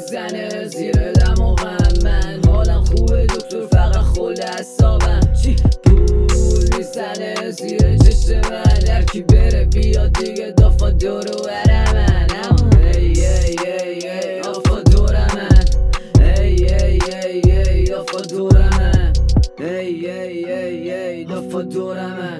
میزنه زیر دماغم. من حالم خوبه دکتر فقط خود اعصابم. چی پول میزنه زیر چشم من. هرکی بره بیاد دیگه دافا دور و بر من. دافا دور من. دافا دور من. دافا دور من.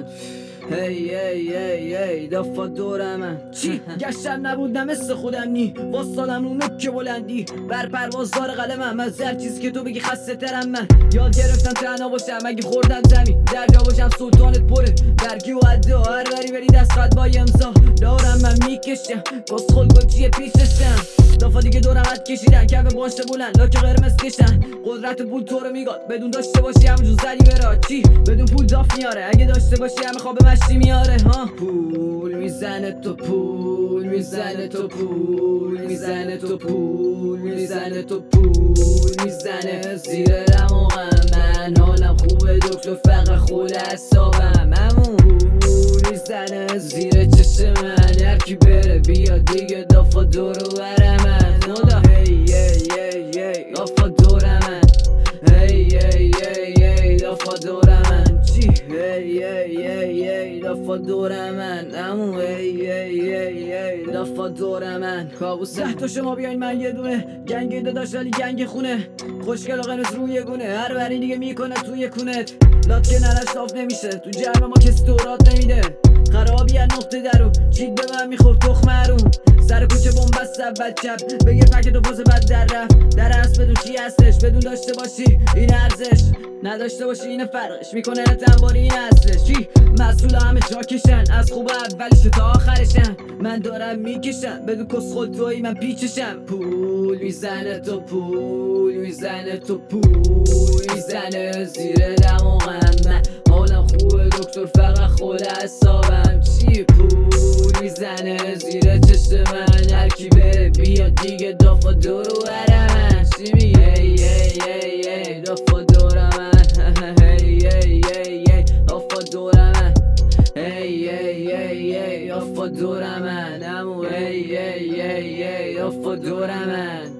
دافا دور من. چی گشتم نبودم مثل خودم نی واسادم رو نک بلندی بر پروازدار قلمم. از هر چیزی که تو بگی خسته ترم. من یاد گرفتم تنها باشم اگه خوردم زمین در جا باشم. سلطانت پره درگی و عدا هر بری بری دست خط با امضا دارم من میکشم. کسخل گلچیه پیششم. دافا دیگه دو رقت کشیدن کف باشته بلند لاک قرمز کشن. قدرت پول تو رو میگاد بدون داشته باشی همونجور زدی برا. چی بدون پول داف میاره اگه داشته باشی همه خواب مشتی میاره. ها پول میزنه تو پول میزنه تو پول میزنه تو پول میزنه تو پول میزنه زیر دماغم. من حالم خوبه دکتر فقط خود اعصابم. همون پول میزنه زیر چشم من. هرکی بره بیاد دیگه دافا دور و بر من. خدا دافا دور من. دافا دور من. چی دافا دور من. امو دافا دور من. کابوس 10 تا شما بیاین من یه دونه گنگ داداش ولی گنگ خونه. خوشگل قنوز روی گونه هر بری دیگه میکنه توی کونت. لات که نرش صاف نمیشه تو جرم ما کسی دورات نمیده. خرابی از نقطه درو چید به من میخورد تخم حروم. سر کوچه بومبست اول چپ بگیر پکت و فاز بد در رفت. در هست بدون چی هستش بدون داشته باشی این ارزش نداشته باشی این فرقش میکنه تنباری این اصلش. چی مسئول همه جا کشن از خوب اولیش تا آخرشن. من دارم میکشم بدون کسخل توی من پیچشم. پول میزنه تو پول میزنه تو پول میزنه زیر دماغم. من حالم خوبه دکتر فقط خود اعصابم. چی پول میزنه زیر چشم من. هرکی بره بیاد دیگه دافا دور و بر من. چی میگه دافا دور من. دافا دور من. دافا دور من. امو دافا دور من.